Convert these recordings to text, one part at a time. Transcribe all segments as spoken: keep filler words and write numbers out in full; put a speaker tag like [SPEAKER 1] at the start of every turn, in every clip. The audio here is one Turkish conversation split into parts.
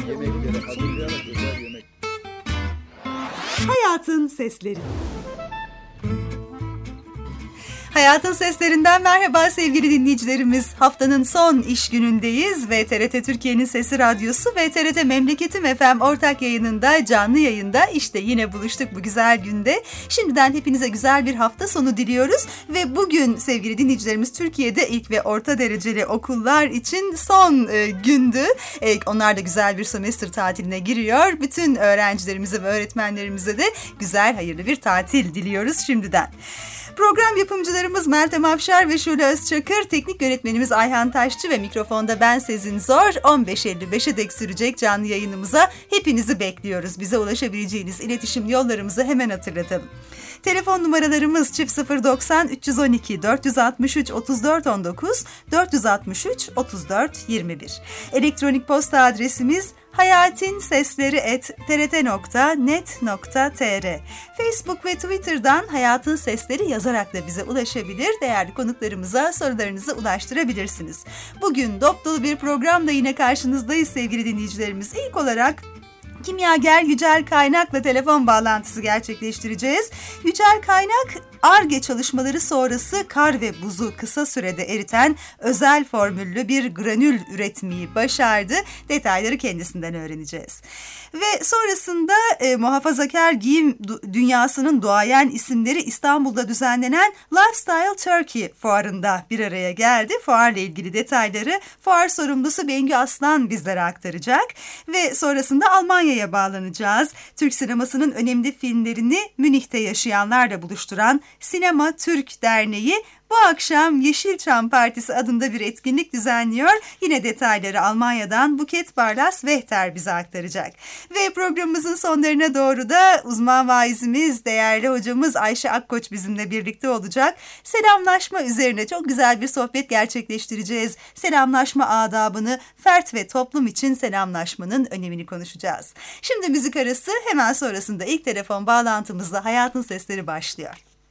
[SPEAKER 1] Yemekleri hazırlayarak özel yemek.
[SPEAKER 2] Hayatın Sesleri. Hayatın Seslerinden merhaba sevgili dinleyicilerimiz. Haftanın son iş günündeyiz ve T R T Türkiye'nin Sesi Radyosu ve T R T Memleketim F M ortak yayınında, canlı yayında işte yine buluştuk bu güzel günde. Şimdiden hepinize güzel bir hafta sonu diliyoruz ve bugün sevgili dinleyicilerimiz Türkiye'de ilk ve orta dereceli okullar için son e, gündü. E, onlar da güzel bir sömestr tatiline giriyor. Bütün öğrencilerimize ve öğretmenlerimize de güzel, hayırlı bir tatil diliyoruz şimdiden. Program yapımcılarımız Meltem Afşar ve Şule Özçakır, teknik yönetmenimiz Ayhan Taşçı ve mikrofonda ben Sezin Zor. on beş elli beşe dek sürecek canlı yayınımıza hepinizi bekliyoruz. Bize ulaşabileceğiniz iletişim yollarımızı hemen hatırlatalım. Telefon numaralarımız çift sıfır doksan üç on iki dört altı üç otuz dört on dokuz dört altı üç otuz dört yirmi bir. Elektronik posta adresimiz hayatinsesleri at t r t nokta net nokta t r. Facebook ve Twitter'dan Hayatın Sesleri yazarak da bize ulaşabilir. Değerli konuklarımıza sorularınızı ulaştırabilirsiniz. Bugün dop dolu bir programla yine karşınızdayız sevgili dinleyicilerimiz. İlk olarak kimyager Yücel Kaynak'la telefon bağlantısı gerçekleştireceğiz. Yücel Kaynak, Ar-Ge çalışmaları sonrası kar ve buzu kısa sürede eriten özel formüllü bir granül üretmeyi başardı. Detayları kendisinden öğreneceğiz. Ve sonrasında e, muhafazakar giyim du- dünyasının duayen isimleri İstanbul'da düzenlenen Lifestyle Turkey fuarında bir araya geldi. Fuarla ilgili detayları fuar sorumlusu Bengü Aslan bizlere aktaracak. Ve sonrasında Almanya'ya bağlanacağız. Türk sinemasının önemli filmlerini Münih'te yaşayanlarla buluşturan Sinema Türk Derneği bu akşam Yeşilçam Partisi adında bir etkinlik düzenliyor. Yine detayları Almanya'dan Buket Barlas-Vehter bize aktaracak. Ve programımızın sonlarına doğru da uzman vaizimiz, değerli hocamız Ayşe Akkoç bizimle birlikte olacak. Selamlaşma üzerine çok güzel bir sohbet gerçekleştireceğiz. Selamlaşma adabını, fert ve toplum için selamlaşmanın önemini konuşacağız. Şimdi müzik arası, hemen sonrasında ilk telefon bağlantımızla Hayatın Sesleri başlıyor.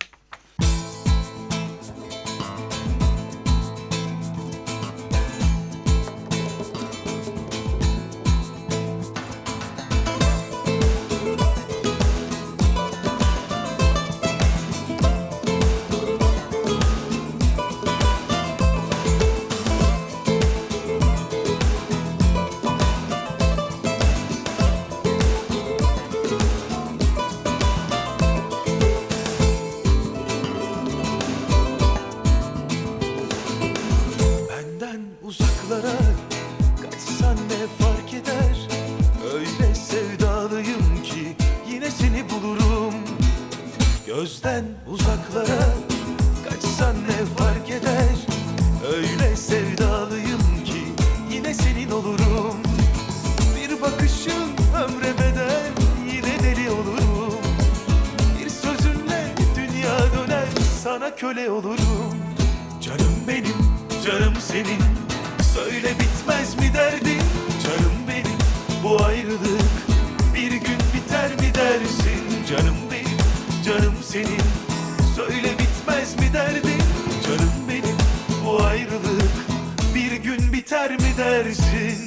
[SPEAKER 3] Gözden uzaklara kaçsan ne fark eder? Öyle sevdalıyım ki yine senin olurum. Bir bakışın ömre bedel, yine deli olurum. Bir sözünle dünya döner, sana köle olurum. Canım benim, canım senin, söyle bitmez mi derdin? Canım benim, bu ayrılık bir gün biter mi dersin? Canım benim, canım senin, söyle bitmez mi derdin? Canım benim, bu ayrılık bir gün biter mi dersin?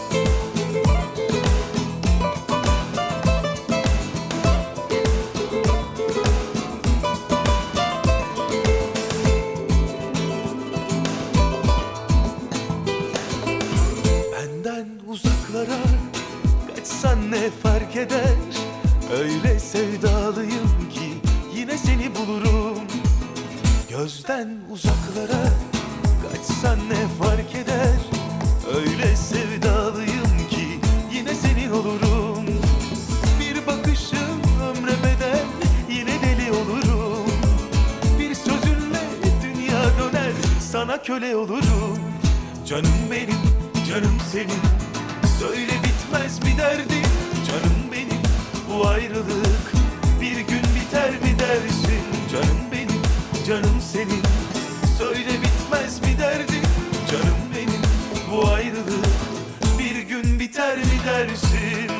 [SPEAKER 3] Benden uzaklara kaçsan ne fark eder? Öyle sevdalıyım ki yine seni bulurum. Gözden uzaklara kaçsan ne fark eder? Öyle sevdalıyım ki yine senin olurum. Bir bakışın ömre bedel, yine deli olurum. Bir sözünle dünya döner, sana köle olurum. Canım benim, canım senin, söyle bitmez mi derdin? Canım benim, bu ayrılık bir gün biter mi dersin? Canım benim, canım senin, söyle bitmez mi derdin? Canım benim, bu ayrılık bir gün biter mi dersin?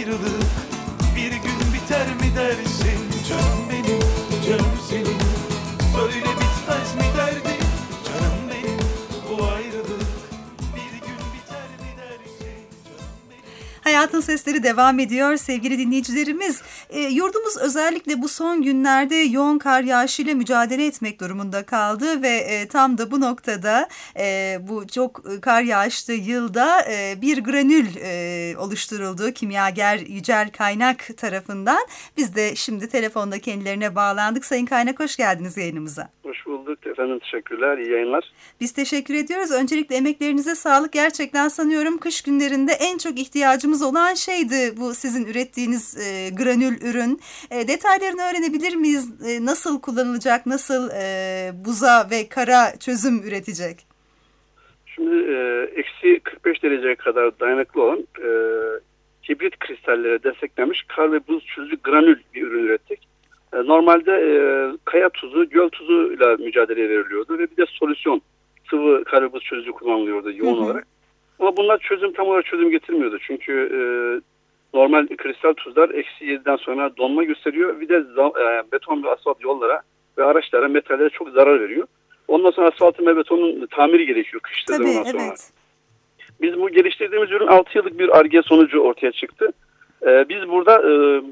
[SPEAKER 3] ayrılık bir gün biter mi dersin? Canım benim, canım senin, söyle bitmez mi derdin? Canım benim, bu ayrılık bir gün biter mi dersin? Canım benim.
[SPEAKER 2] Hayatın Sesleri devam ediyor sevgili dinleyicilerimiz. E, yurdumuz özellikle bu son günlerde yoğun kar yağışıyla mücadele etmek durumunda kaldı ve e, tam da bu noktada e, bu çok kar yağışlı yılda e, bir granül e, oluşturuldu kimyager Yücel Kaynak tarafından. Biz de şimdi telefonda kendilerine bağlandık. Sayın Kaynak, hoş geldiniz yayınımıza.
[SPEAKER 4] Hoş bulduk efendim, teşekkürler, iyi yayınlar.
[SPEAKER 2] Biz teşekkür ediyoruz. Öncelikle emeklerinize sağlık. Gerçekten sanıyorum kış günlerinde en çok ihtiyacımız olan şeydi bu sizin ürettiğiniz e, granül ürün. E, detaylarını öğrenebilir miyiz? E, nasıl kullanılacak, nasıl e, buza ve kara çözüm üretecek?
[SPEAKER 4] Şimdi e, eksi kırk beş dereceye kadar dayanıklı olan e, hibrit kristallere desteklenmiş kar ve buz çözücü granül bir ürün ürettik. E, normalde e, kaya tuzu, göl tuzuyla mücadele veriliyordu ve bir de solüsyon, sıvı kar ve buz çözücü kullanılıyordu yoğun hı hı. olarak. Ama bunlar çözüm tam olarak çözüm getirmiyordu. Çünkü e, normal kristal tuzlar eksi yediden sonra donma gösteriyor. Bir de e, beton ve asfalt yollara ve araçlara, metallere çok zarar veriyor. Ondan sonra asfaltın ve betonun tamiri gerekiyor kışta
[SPEAKER 2] Tabii,
[SPEAKER 4] ondan sonra.
[SPEAKER 2] Evet.
[SPEAKER 4] Biz bu geliştirdiğimiz ürün altı yıllık bir Ar-Ge sonucu ortaya çıktı. E, biz burada e,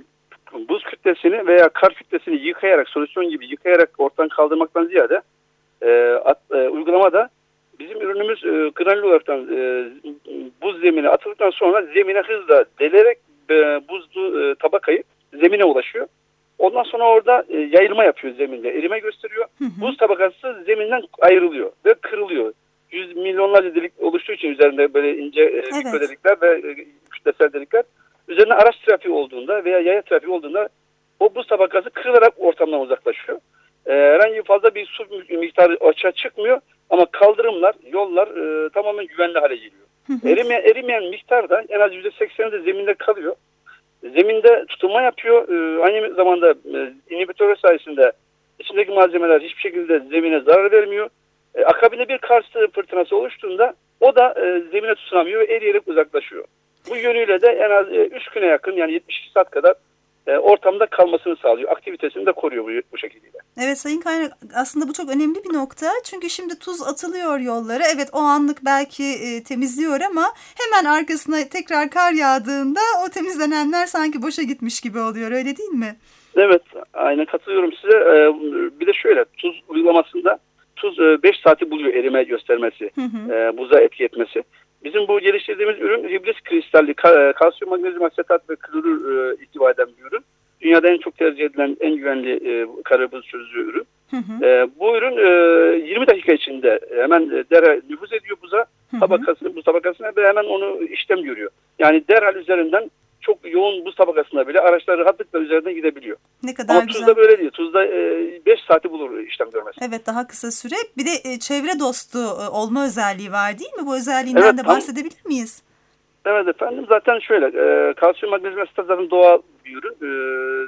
[SPEAKER 4] buz kütlesini veya kar kütlesini yıkayarak, solüsyon gibi yıkayarak ortadan kaldırmaktan ziyade e, at, e, uygulamada bizim ürünümüz e, granül olaraktan e, buz zemine atıldıktan sonra zemine hızla delerek e, buzlu e, tabakayı zemine ulaşıyor. Ondan sonra orada e, yayılma yapıyor zeminde. Erime gösteriyor. Hı hı. Buz tabakası zeminden ayrılıyor ve kırılıyor. Yüz milyonlarca delik oluştuğu için üzerinde böyle ince e,
[SPEAKER 2] evet.
[SPEAKER 4] mikro delikler ve e, kütlesel delikler. Üzerine araç trafiği olduğunda veya yaya trafiği olduğunda o buz tabakası kırılarak ortamdan uzaklaşıyor. E, herhangi fazla bir su miktarı açığa çıkmıyor. Ama kaldırımlar, yollar e, tamamen güvenli hale geliyor. Hı hı. Erimeyen, erimeyen miktar da en az yüzde sekseni de zeminde kalıyor. Zeminde tutunma yapıyor. E, aynı zamanda e, inhibitör sayesinde içindeki malzemeler hiçbir şekilde zemine zarar vermiyor. E, akabinde bir kar fırtınası oluştuğunda o da e, zemine tutunamıyor ve eriyerek uzaklaşıyor. Bu yönüyle de en az üç güne yakın, yani yetmiş iki saat kadar E, ortamda kalmasını sağlıyor. Aktivitesini de koruyor bu, bu şekilde.
[SPEAKER 2] Evet Sayın Kaynak, aslında bu çok önemli bir nokta. Çünkü şimdi tuz atılıyor yollara. Evet, o anlık belki e, temizliyor ama hemen arkasına tekrar kar yağdığında o temizlenenler sanki boşa gitmiş gibi oluyor. Öyle değil mi?
[SPEAKER 4] Evet, aynen katılıyorum size. Ee, bir de şöyle, tuz uygulamasında tuz beş saati buluyor erime göstermesi, hı hı. E, buza etki etmesi. Bizim bu geliştirdiğimiz ürün hibrit kristalli kalsiyum, magnezyum asetat ve klorür e, ihtiva eden bir ürün. Dünyada en çok tercih edilen en güvenli e, kar buz çözücü ürün. Hı hı. E, bu ürün e, yirmi dakika içinde hemen derhal nüfuz ediyor buza, hı hı. tabakasını, buz tabakasına ve hemen onu işlem görüyor. Yani derhal üzerinden çok yoğun buz tabakasında bile araçlar rahatlıkla üzerinden gidebiliyor.
[SPEAKER 2] Ne kadar
[SPEAKER 4] Ama
[SPEAKER 2] güzel.
[SPEAKER 4] tuzda böyle değil. Tuzda beş saati bulur işlem görmesi.
[SPEAKER 2] Evet, daha kısa süre. Bir de e, çevre dostu e, olma özelliği var değil mi? Bu özelliğinden
[SPEAKER 4] evet,
[SPEAKER 2] de
[SPEAKER 4] tam,
[SPEAKER 2] bahsedebilir miyiz?
[SPEAKER 4] Evet efendim. Zaten şöyle. E, kalsiyum, magnezyum asetat zaten doğal bir ürün. E,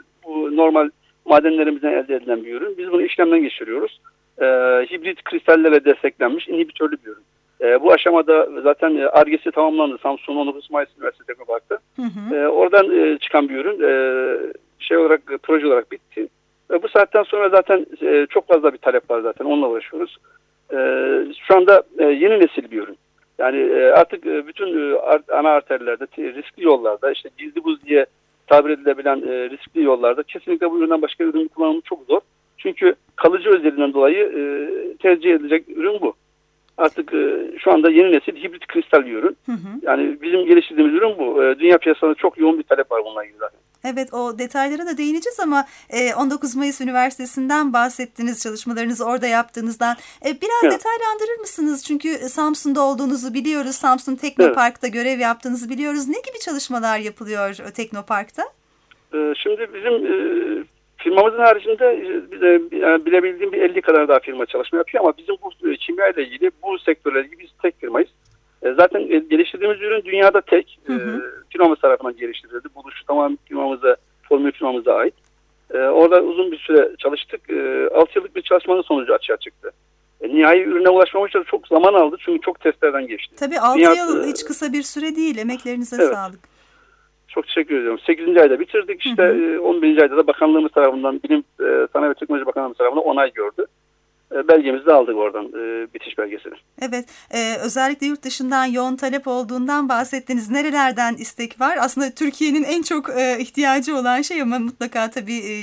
[SPEAKER 4] bu normal madenlerimizden elde edilen bir ürün. Biz bunu işlemden geçiriyoruz. E, hibrit kristallerle desteklenmiş inhibitörlü bir ürün. E, bu aşamada zaten Ar-Ge'si tamamlandı. Samsun on dokuz Mayıs Üniversitesi Teknopark'ta. Hı hı. E, oradan e, çıkan bir ürün e, şey olarak, proje olarak bitti. E, bu saatten sonra zaten e, çok fazla bir talep var zaten. Onunla uğraşıyoruz. E, şu anda e, yeni nesil bir ürün. Yani e, artık e, bütün e, ana arterlerde, riskli yollarda, işte gizli buz diye tabir edilebilen e, riskli yollarda kesinlikle bu üründen başka ürün kullanımı çok zor. Çünkü kalıcı özelliğinden dolayı e, tercih edilecek ürün bu. Artık e, şu anda yeni nesil hibrit kristal bir ürün. Hı hı. Yani bizim geliştirdiğimiz ürün bu. E, dünya piyasasında çok yoğun bir talep var bununla ilgili zaten.
[SPEAKER 2] Evet, o detaylara da değineceğiz ama e, on dokuz Mayıs Üniversitesi'nden bahsettiniz, çalışmalarınızı orada yaptığınızdan. E, biraz evet. detaylandırır mısınız? Çünkü Samsun'da olduğunuzu biliyoruz. Samsun Teknopark'ta evet. görev yaptığınızı biliyoruz. Ne gibi çalışmalar yapılıyor o Teknopark'ta?
[SPEAKER 4] E, şimdi bizim e, firmamızın haricinde bize yani bilebildiğim bir elli kadar daha firma çalışma yapıyor ama bizim bu kimya ile ilgili, bu sektörle ilgili biz tek firmayız. E, zaten e, geliştirdiğimiz ürün dünyada tek. Hı hı. E, firmamız tarafından geliştirildi. Buluşu tamamen firmamıza, formül firmamıza ait. E, orada uzun bir süre çalıştık. E, altı yıllık bir çalışmanın sonucu açığa çıktı. E, nihai ürüne ulaşmamız için çok zaman aldı çünkü çok testlerden geçti.
[SPEAKER 2] Tabii altı Dünya, yıl hiç kısa bir süre değil. Emeklerinize evet. sağlık.
[SPEAKER 4] Çok teşekkür ediyorum. sekizinci ayda bitirdik. İşte hı hı. on birinci ayda da bakanlığımız tarafından, Bilim e, Sanayi ve Teknoloji Bakanlığımız tarafından onay gördü. E, belgemizi de aldık oradan, e, bitiş belgesini.
[SPEAKER 2] Evet, e, özellikle yurt dışından yoğun talep olduğundan bahsettiniz. Nerelerden istek var? Aslında Türkiye'nin en çok e, ihtiyacı olan şey, ama mutlaka tabii e,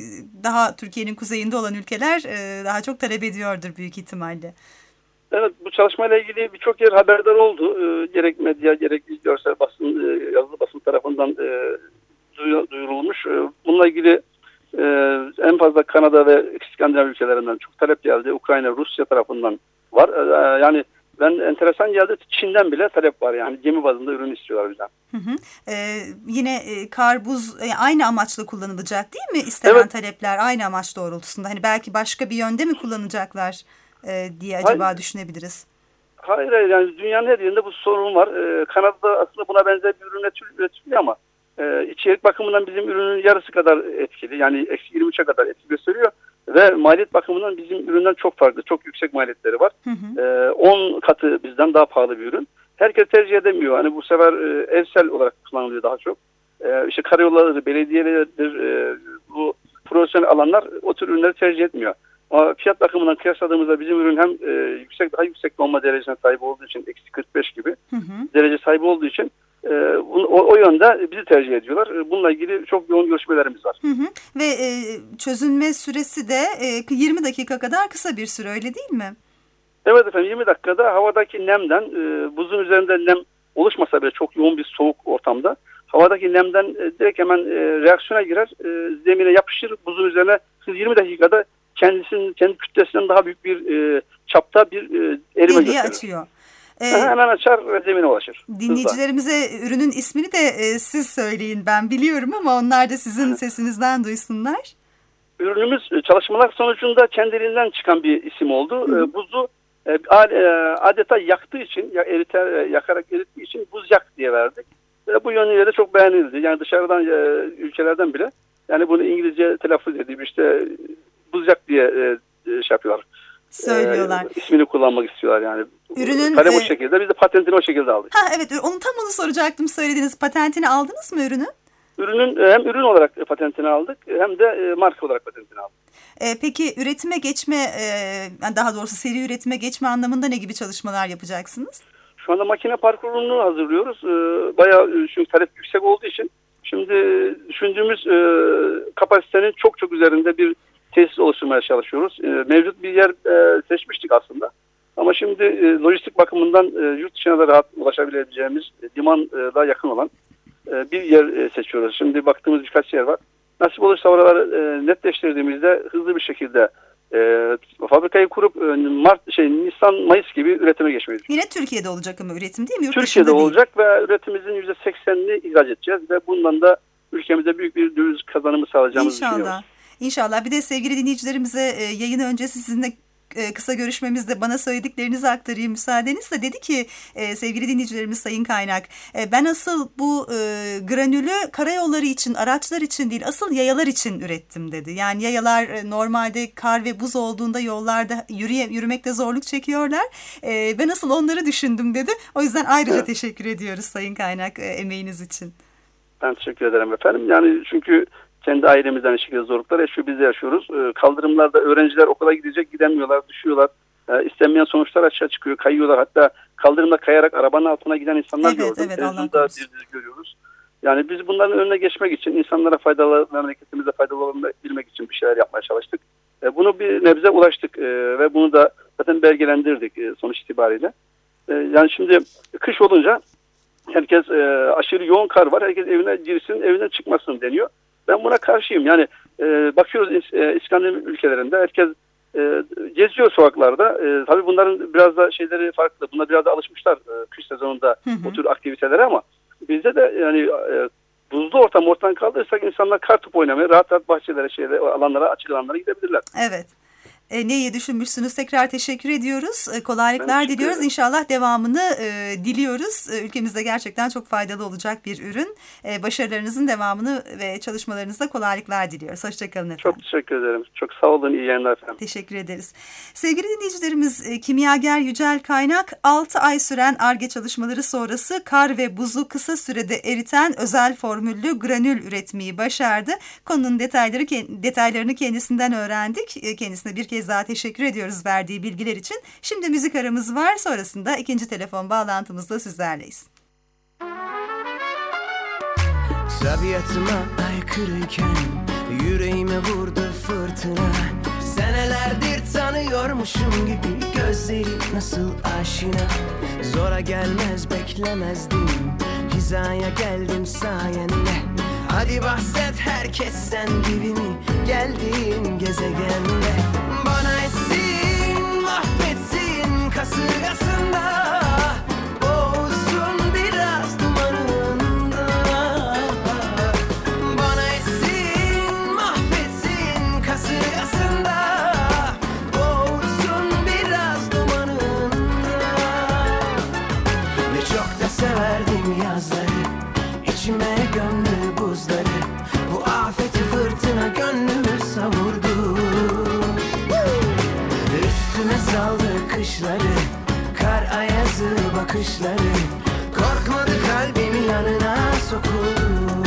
[SPEAKER 2] daha Türkiye'nin kuzeyinde olan ülkeler e, daha çok talep ediyordur büyük ihtimalle.
[SPEAKER 4] Evet, bu çalışmayla ilgili birçok yer haberdar oldu. E, gerek medya, gerek görsel basın, e, yazılı basın tarafından e, duyurulmuş. E, bununla ilgili e, en fazla Kanada ve İskandinav ülkelerinden çok talep geldi. Ukrayna, Rusya tarafından var. E, yani ben enteresan geldi. Çin'den bile talep var. Yani gemi bazında ürün istiyorlar bizden. Hı hı.
[SPEAKER 2] Ee, yine e, kar, buz e, aynı amaçla kullanılacak değil mi? İstenen evet. talepler aynı amaç doğrultusunda. Hani belki başka bir yönde mi kullanacaklar e, diye acaba hayır. düşünebiliriz.
[SPEAKER 4] Hayır hayır, yani dünyanın her yerinde bu sorun var. Ee, Kanada'da aslında buna benzer bir ürün üretiliyor ama e, içerik bakımından bizim ürünün yarısı kadar etkili. Yani eksi yirmi üçe kadar etki gösteriyor. Ve maliyet bakımından bizim üründen çok farklı. Çok yüksek maliyetleri var. Hı hı. Ee, on katı bizden daha pahalı bir ürün. Herkes tercih edemiyor. Hani bu sefer e, evsel olarak kullanılıyor daha çok. E, işte karayolları, belediyelerdir, e, bu profesyonel alanlar o tür ürünleri tercih etmiyor. Ama fiyat bakımından kıyasladığımızda bizim ürün hem e, yüksek, daha yüksek donma derecesine sahip olduğu için, eksi kırk beş gibi hı hı. derece sahibi olduğu için e, o, o yönde bizi tercih ediyorlar. Bununla ilgili çok yoğun görüşmelerimiz var.
[SPEAKER 2] Hı hı. Ve e, çözünme süresi de e, yirmi dakika kadar kısa bir süre, öyle değil mi?
[SPEAKER 4] Evet efendim, yirmi dakikada havadaki nemden, e, buzun üzerinde nem oluşmasa bile çok yoğun bir soğuk ortamda havadaki nemden e, direkt hemen e, reaksiyona girer, e, zemine yapışır, buzun üzerine yirmi dakikada kendisinin kendi kütlesinden daha büyük bir e, çapta bir e, erime gösterir.
[SPEAKER 2] açıyor.
[SPEAKER 4] Ee, hemen açar ve zemine ulaşır.
[SPEAKER 2] Dinleyicilerimize hızla. Ürünün ismini de e, siz söyleyin, ben biliyorum ama onlar da sizin sesinizden duysunlar.
[SPEAKER 4] Ürünümüz çalışmalar sonucunda kendiliğinden çıkan bir isim oldu. Hı. E, buzu e, adeta yaktığı için, ya, eriter, yakarak erittiği için buzyak diye verdik. Ve bu yönüyle de çok beğenildi. Yani dışarıdan e, ülkelerden bile, yani bunu İngilizce telaffuz edip işte buzyak diye e, şey yapıyorlar.
[SPEAKER 2] Söylüyorlar.
[SPEAKER 4] E, ismini kullanmak istiyorlar yani.
[SPEAKER 2] Ürünün
[SPEAKER 4] kalem
[SPEAKER 2] e...
[SPEAKER 4] o şekilde, biz de patentini o şekilde aldık.
[SPEAKER 2] Ha evet, onu tam onu soracaktım, söylediğiniz patentini aldınız mı ürünün?
[SPEAKER 4] Ürünün hem ürün olarak patentini aldık hem de marka olarak patentini aldık.
[SPEAKER 2] E, peki üretime geçme, e, daha doğrusu seri üretime geçme anlamında ne gibi çalışmalar yapacaksınız?
[SPEAKER 4] Şu anda makine parkurunu hazırlıyoruz. E, bayağı çünkü talep yüksek olduğu için şimdi düşündüğümüz e, kapasitenin çok çok üzerinde bir tesis oluşturmaya çalışıyoruz. E, mevcut bir yer e, seçmiştik aslında. Ama şimdi e, lojistik bakımından e, yurt dışına da rahat ulaşabileceğimiz, e, limana yakın olan e, bir yer e, seçiyoruz. Şimdi baktığımız birkaç yer var. Nasip olursa oraları e, netleştirdiğimizde hızlı bir şekilde e, fabrikayı kurup e, Mart, şey Nisan, Mayıs gibi üretime geçmeyi düşünüyoruz.
[SPEAKER 2] Yine Türkiye'de olacak ama üretim değil mi? Yurt
[SPEAKER 4] Türkiye'de
[SPEAKER 2] dışında
[SPEAKER 4] olacak
[SPEAKER 2] değil.
[SPEAKER 4] Ve üretimimizin yüzde seksenini ihraç edeceğiz ve bundan da ülkemize büyük bir döviz kazanımı sağlayacağımızı
[SPEAKER 2] İnşallah.
[SPEAKER 4] düşünüyoruz.
[SPEAKER 2] İnşallah. Bir de sevgili dinleyicilerimize e, yayın öncesi sizinle e, kısa görüşmemizde bana söylediklerinizi aktarayım müsaadenizle. Dedi ki e, sevgili dinleyicilerimiz, Sayın Kaynak, e, ben asıl bu e, granülü karayolları için, araçlar için değil, asıl yayalar için ürettim dedi. Yani yayalar e, normalde kar ve buz olduğunda yollarda yürüye, yürümekte zorluk çekiyorlar. E, ben asıl onları düşündüm dedi. O yüzden ayrıca evet. teşekkür ediyoruz Sayın Kaynak e, emeğiniz için.
[SPEAKER 4] Ben teşekkür ederim efendim. Yani çünkü kendi ailemizden aynı şekilde zorluklar yaşıyor, biz de yaşıyoruz. Ee, kaldırımlarda öğrenciler okula gidecek, gidemiyorlar, düşüyorlar. Ee, istenmeyen sonuçlar aşağı çıkıyor, kayıyorlar. Hatta kaldırımda kayarak arabanın altına giden insanlar
[SPEAKER 2] evet,
[SPEAKER 4] gördüm.
[SPEAKER 2] Evet,
[SPEAKER 4] Televizyonda dizi görüyoruz. Yani biz bunların önüne geçmek için, insanlara faydalı, memleketimize faydalı olabilmek için bir şeyler yapmaya çalıştık. Ee, bunu bir nebze ulaştık ee, ve bunu da zaten belgelendirdik e, sonuç itibariyle. Ee, yani şimdi kış olunca herkes e, aşırı yoğun kar var, herkes evine girsin, evinden çıkmasın deniyor. Ben buna karşıyım. Yani e, bakıyoruz e, İskandinav ülkelerinde herkes e, geziyor sokaklarda. E, tabii bunların biraz da şeyleri farklı. Bunlar biraz da alışmışlar e, kış sezonunda hı hı. o tür aktivitelere ama bizde de yani e, buzlu ortam ortadan kaldırırsak insanlar kar topu oynamaya, rahat rahat bahçelere, şeylere, alanlara, açık alanlara gidebilirler.
[SPEAKER 2] Evet. E, neyi düşünmüşsünüz? Tekrar teşekkür ediyoruz. E, kolaylıklar
[SPEAKER 4] Ben
[SPEAKER 2] diliyoruz.
[SPEAKER 4] ederim.
[SPEAKER 2] İnşallah devamını e, diliyoruz. E, ülkemizde gerçekten çok faydalı olacak bir ürün. E, başarılarınızın devamını ve çalışmalarınızda kolaylıklar diliyoruz. Hoşçakalın efendim.
[SPEAKER 4] Çok teşekkür ederim. Çok sağ olun. İyi yayınlar efendim.
[SPEAKER 2] Teşekkür ederiz. Sevgili dinleyicilerimiz, e, kimyager Yücel Kaynak altı ay süren Ar-Ge çalışmaları sonrası kar ve buzu kısa sürede eriten özel formüllü granül üretmeyi başardı. Konunun detayları detaylarını kendisinden öğrendik. E, kendisine bir kez daha teşekkür ediyoruz verdiği bilgiler için. Şimdi müzik aramız var. Sonrasında ikinci telefon bağlantımızda sizlerleyiz.
[SPEAKER 3] Tabiatıma aykırıyken yüreğime vurdu fırtına. Senelerdir tanıyormuşum gibi gözleri nasıl aşina. Zora gelmez beklemezdim, hizaya geldim sayende. Hadi bahset herkesten gibi mi geldiğin gezegende. Bana etsin mahvetsin kasırgasında, boğulsun biraz dumanında. Bana etsin mahvetsin kasırgasında, boğulsun biraz dumanında. Ne çok da severdim yazları, içime gömdü buzları. Bu afeti fırtına gönlümü savurdu. Üstüme saldı kışları, kar ayazı bakışları. Korkmadı kalbim yanına sokuldu.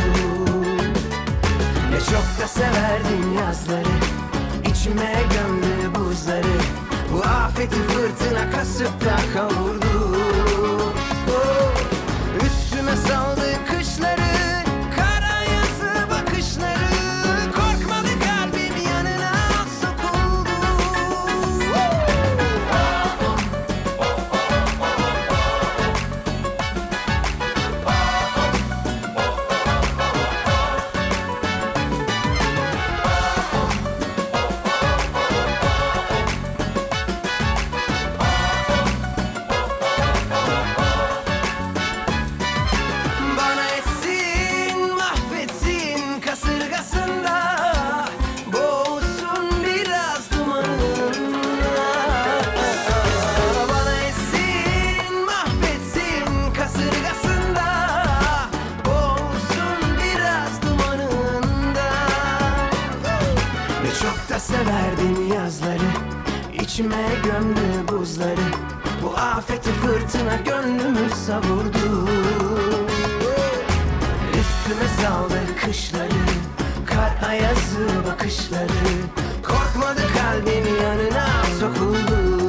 [SPEAKER 3] Ne çok da severdim yazları, içime gömdü buzları. Bu afeti fırtına kasıp da kavurdu. Üstüme saldı kışları, kar ayazı bakışları. Korkmadı kalbim yanına sokuldu. Bana etsin mahvetsin kasırgasında, boğulsun biraz dumanında. Bana etsin mahvetsin kasırgasında, boğulsun biraz dumanında. Ne çok da severdim yazları, içime gömdü buzları. Bu afeti fırtına gönlümü savurdu. Üstüme saldı kışları, kar ayazı bakışları. Korkmadı kalbim yanına sokuldu.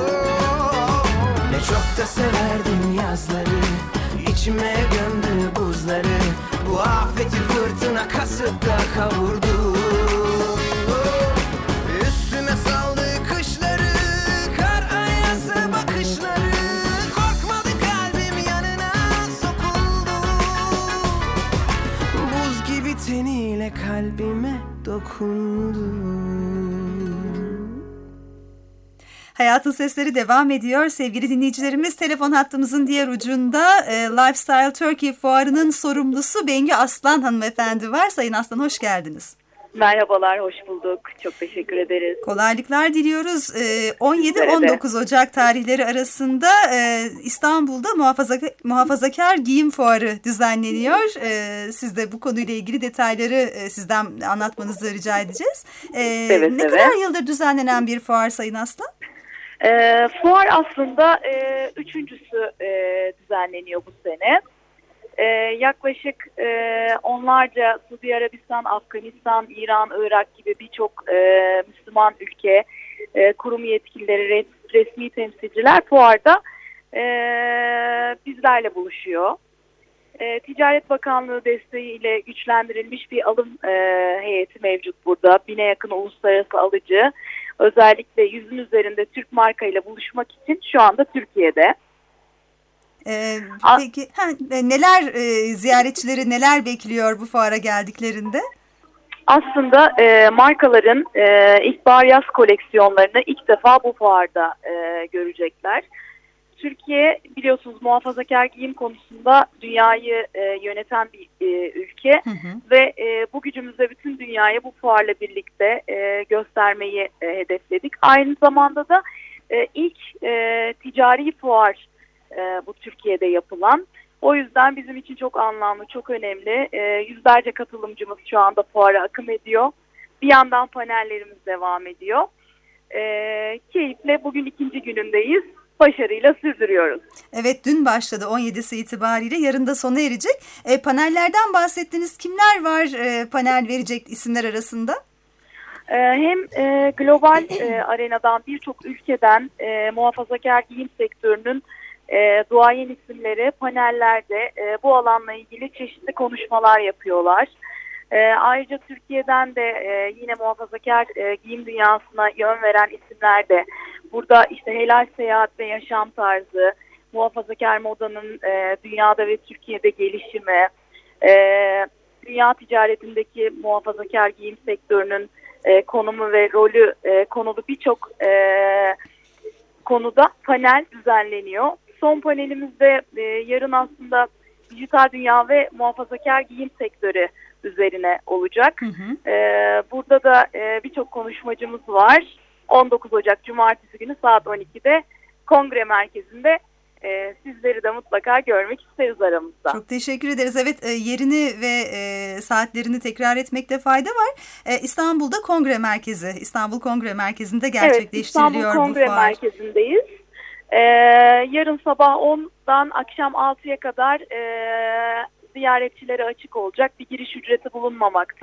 [SPEAKER 3] Ne çok da severdim yazları, içime gömdü buzları. Bu afeti fırtına kasıp da kavurdu. Üstüme saldı kışları, kar ayazı bakışları. Korkmadı kalbim yanına sokuldu. Buz gibi teniyle kalbime dokundu.
[SPEAKER 2] Hayatın Sesleri devam ediyor. Sevgili dinleyicilerimiz, telefon hattımızın diğer ucunda e, Lifestyle Turkey Fuarı'nın sorumlusu Bengü Aslan hanımefendi var. Sayın Aslan, hoş geldiniz.
[SPEAKER 5] Merhabalar, hoş bulduk. Çok teşekkür ederiz.
[SPEAKER 2] Kolaylıklar diliyoruz. E, on yedi on dokuz Ocak tarihleri arasında e, İstanbul'da muhafaza, muhafazakar giyim fuarı düzenleniyor. E, siz de bu konuyla ilgili detayları e, sizden anlatmanızı rica edeceğiz. E,
[SPEAKER 5] Evet,
[SPEAKER 2] ne
[SPEAKER 5] evet.
[SPEAKER 2] kadar yıldır düzenlenen bir fuar Sayın Aslan?
[SPEAKER 5] E, fuar aslında e, üçüncüsü e, düzenleniyor bu sene. E, yaklaşık e, onlarca Suudi Arabistan, Afganistan, İran, Irak gibi birçok e, Müslüman ülke, e, kurum yetkilileri, res, resmi temsilciler fuarda e, bizlerle buluşuyor. E, Ticaret Bakanlığı desteğiyle güçlendirilmiş bir alım e, heyeti mevcut burada. Bine yakın uluslararası alıcı, özellikle yüzün üzerinde Türk markayla buluşmak için şu anda Türkiye'de.
[SPEAKER 2] Ee, peki ha, neler e, ziyaretçileri neler bekliyor bu fuara geldiklerinde?
[SPEAKER 5] Aslında e, markaların e, ilkbahar yaz koleksiyonlarını ilk defa bu fuarda e, görecekler. Türkiye biliyorsunuz muhafazakar giyim konusunda dünyayı e, yöneten bir e, ülke
[SPEAKER 2] Hı hı.
[SPEAKER 5] ve e, bu gücümüzle bütün dünyaya bu fuarla birlikte e, göstermeyi e, hedefledik. Aynı zamanda da e, ilk e, ticari fuar e, bu Türkiye'de yapılan. O yüzden bizim için çok anlamlı, çok önemli. E, yüzlerce katılımcımız şu anda fuara akım ediyor. Bir yandan panellerimiz devam ediyor. E, keyifle bugün ikinci günündeyiz. Başarıyla sürdürüyoruz.
[SPEAKER 2] Evet, dün başladı on yedisi itibariyle, yarın da sona erecek. E, panellerden bahsettiniz. Kimler var e, panel verecek isimler arasında?
[SPEAKER 5] E, hem e, global e, arenadan birçok ülkeden e, muhafazakar giyim sektörünün e, duayen isimleri panellerde e, bu alanla ilgili çeşitli konuşmalar yapıyorlar. E, ayrıca Türkiye'den de e, yine muhafazakar e, giyim dünyasına yön veren isimler de burada işte helal seyahat ve yaşam tarzı, muhafazakar modanın e, dünyada ve Türkiye'de gelişimi, e, dünya ticaretindeki muhafazakar giyim sektörünün e, konumu ve rolü e, konulu birçok e, konuda panel düzenleniyor. Son panelimizde e, yarın aslında dijital dünya ve muhafazakar giyim sektörü üzerine olacak. Hı hı. Ee, burada da e, birçok konuşmacımız var. on dokuz Ocak Cumartesi günü saat on ikide Kongre Merkezi'nde e, sizleri de mutlaka görmek isteriz aramızda.
[SPEAKER 2] Çok teşekkür ederiz. Evet, e, yerini ve e, saatlerini tekrar etmekte fayda var. E, İstanbul'da Kongre Merkezi, İstanbul Kongre Merkezi'nde gerçekleştiriliyor bu fuar.
[SPEAKER 5] Evet, İstanbul Kongre Merkezi'ndeyiz. Ee, yarın sabah ondan akşam altıya kadar e, ziyaretçilere açık olacak, bir giriş ücreti bulunmamakta.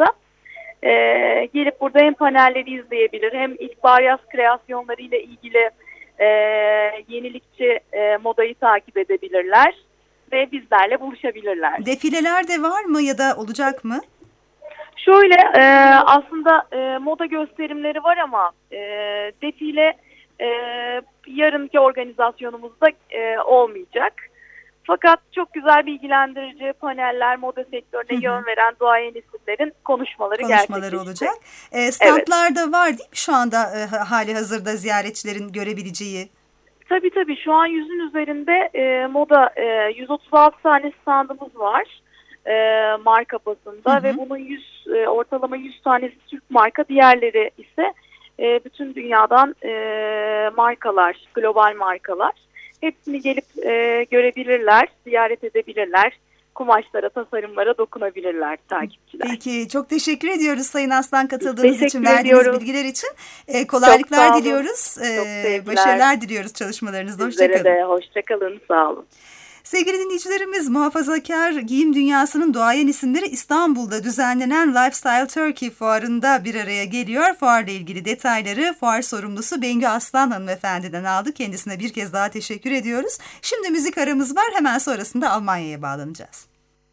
[SPEAKER 5] Ee, gelip burada hem panelleri izleyebilir, hem ilkbahar yaz kreasyonları ile ilgili e, yenilikçi e, modayı takip edebilirler ve bizlerle buluşabilirler.
[SPEAKER 2] Defileler de var mı ya da olacak mı?
[SPEAKER 5] Şöyle e, aslında e, moda gösterimleri var ama e, defile e, yarınki organizasyonumuzda e, olmayacak. Fakat çok güzel bilgilendirici paneller, moda sektörüne hı hı. yön veren duayen isimlerin konuşmaları,
[SPEAKER 2] konuşmaları olacak. E, standlarda evet. var değil mi şu anda e, hali hazırda ziyaretçilerin görebileceği?
[SPEAKER 5] Tabii tabii, şu an yüzün üzerinde e, moda e, yüz otuz altı tane standımız var e, marka bazında hı hı. ve bunun yüz e, ortalama yüz tanesi Türk marka, diğerleri ise e, bütün dünyadan e, markalar, global markalar. Hepsini gelip e, görebilirler, ziyaret edebilirler, kumaşlara, tasarımlara dokunabilirler takipçiler.
[SPEAKER 2] Peki, çok teşekkür ediyoruz Sayın Aslan katıldığınız için, verdiğiniz
[SPEAKER 5] ediyoruz.
[SPEAKER 2] bilgiler için. E, kolaylıklar diliyoruz, e, başarılar diliyoruz çalışmalarınızda.
[SPEAKER 5] Hoşçakalın. Sizlere de hoşçakalın, sağ olun.
[SPEAKER 2] Sevgili dinleyicilerimiz, muhafazakar giyim dünyasının duayen isimleri İstanbul'da düzenlenen Lifestyle Turkey fuarında bir araya geliyor. Fuarla ilgili detayları fuar sorumlusu Bengü Aslan hanımefendiden aldık. Kendisine bir kez daha teşekkür ediyoruz. Şimdi müzik aramız var. Hemen sonrasında Almanya'ya bağlanacağız.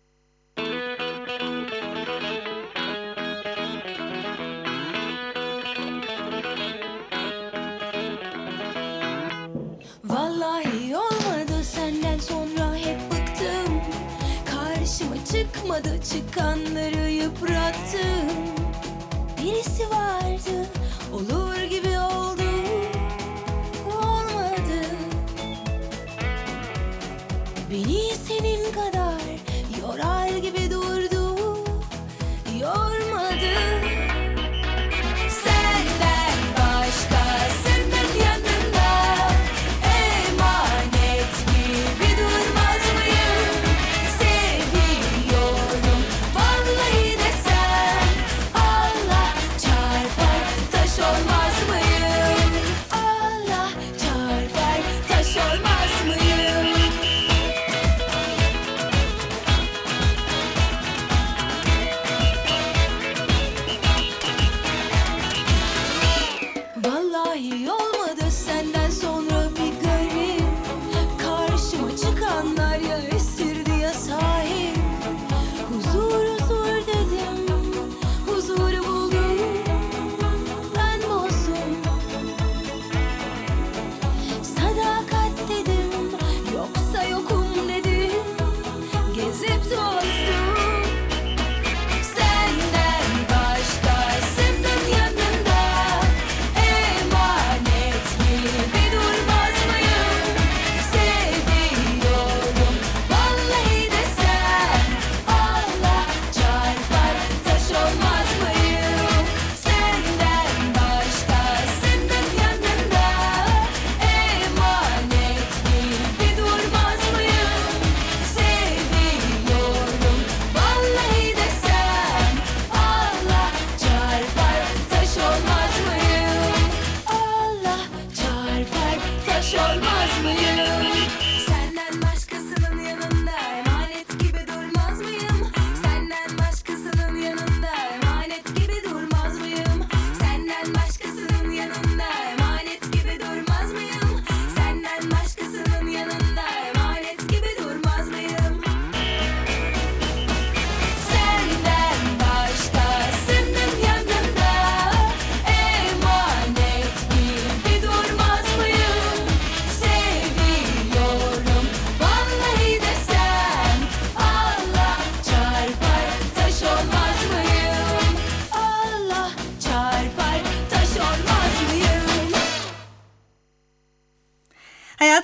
[SPEAKER 6] Vallahi olmadı senden sonra, hep bıktım. Karşıma çıkmadı, çıkanları yıprattım. Birisi vardı, olur gibi oldu, olmadı. Beni senin kadar yorar gibi durdu, yormadı. Senden başkasının yanında emanet gibi durmaz mıyım? Seviyorum vallahi desem, Allah çarpar taş olmaz mıyım? Allah çarpar taş olmaz mıyım?